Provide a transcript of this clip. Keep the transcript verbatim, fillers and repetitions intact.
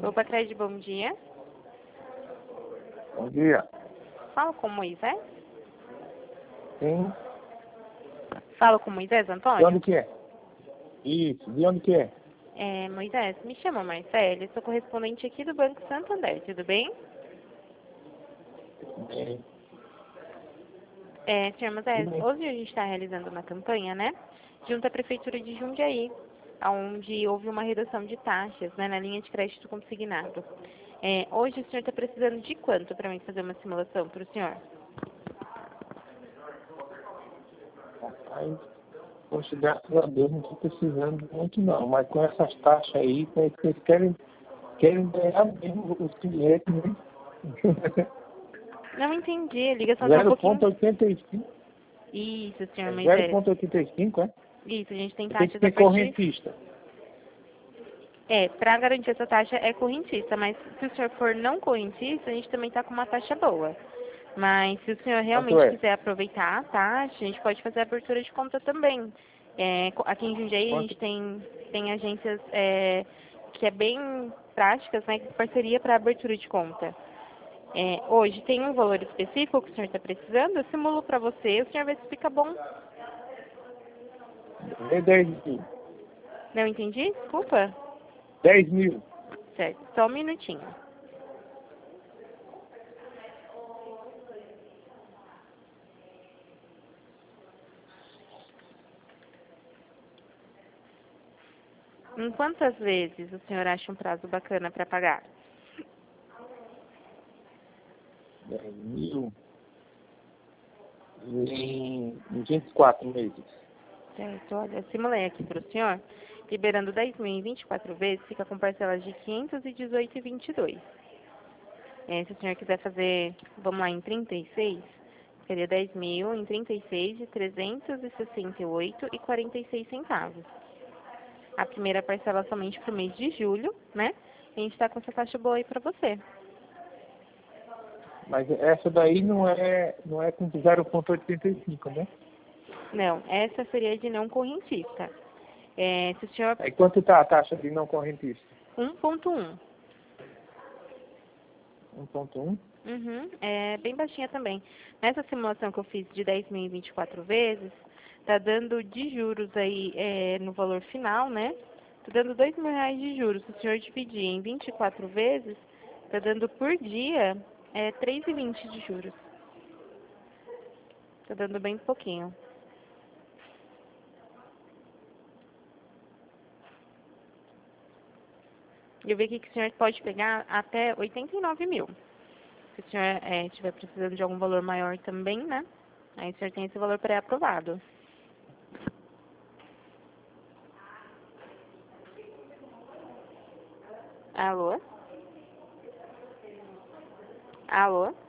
Opa, Cred, bom dia. Bom dia. Fala com Moisés? Sim. Fala com Moisés, De Antônio? onde que é? Isso, de onde que é? É, Moisés, me chama Marcele, sou correspondente aqui do Banco Santander, tudo bem? Bem, É, senhor Moisés, tudo bem. hoje a gente está realizando uma campanha, né? Junto à Prefeitura de Jundiaí, onde houve uma redução de taxas, né, na linha de crédito consignado. É, hoje o senhor está precisando de quanto para mim fazer uma simulação para o senhor? Rapaz, poxa, graças a Deus não estou precisando muito não, mas com essas taxas aí, é que vocês querem, querem ganhar mesmo os clientes, né? Não entendi, a ligação está um zero pouquinho... vírgula oitenta e cinco. Isso, senhor É Moisés. zero vírgula oitenta e cinco, é? Isso, a gente tem Tem que taxas a ser partir... correntista. É, para garantir essa taxa é correntista, mas se o senhor for não correntista, a gente também está com uma taxa boa. Mas se o senhor Quanto realmente é? quiser aproveitar a taxa, a gente pode fazer a abertura de conta também. É, co- aqui em Jundiaí a Quanto? gente tem, tem agências é, que é bem práticas, né, com parceria para abertura de conta. É, hoje tem um valor específico que o senhor está precisando, eu simulo para você, o senhor vê se fica bom. É dez mil. Não entendi? Desculpa. dez mil. Certo, só um minutinho. Em quantas vezes o senhor acha um prazo bacana para pagar? dez mil. Em em vinte e quatro meses. Certo, olha, simulei aqui para o senhor. Liberando dez mil em vinte e quatro vezes, fica com parcelas de quinhentos e dezoito reais e vinte e dois centavos. É, se o senhor quiser fazer, vamos lá, em trinta e seis, seria dez mil em trinta e seis de trezentos e sessenta e oito reais e quarenta e seis centavos. A primeira parcela somente para o mês de julho, né? E a gente está com essa taxa boa aí para você. Mas essa daí não é, não é com zero vírgula oitenta e cinco, né? Não, essa seria de não correntista. É, se o senhor... Aí quanto está a taxa de não correntista? um ponto um. um ponto um? Uhum, é bem baixinha também. Nessa simulação que eu fiz de dez mil em vinte e quatro vezes, tá dando de juros aí é, no valor final, né? Tá dando dois mil reais de juros. Se o senhor dividir em vinte e quatro vezes, tá dando por dia é, três reais e vinte centavos de juros. Tá dando bem pouquinho. Eu vi aqui que o senhor pode pegar até oitenta e nove mil. Se o senhor é, estiver precisando de algum valor maior também, né? Aí o senhor tem esse valor pré-aprovado. Alô? Alô?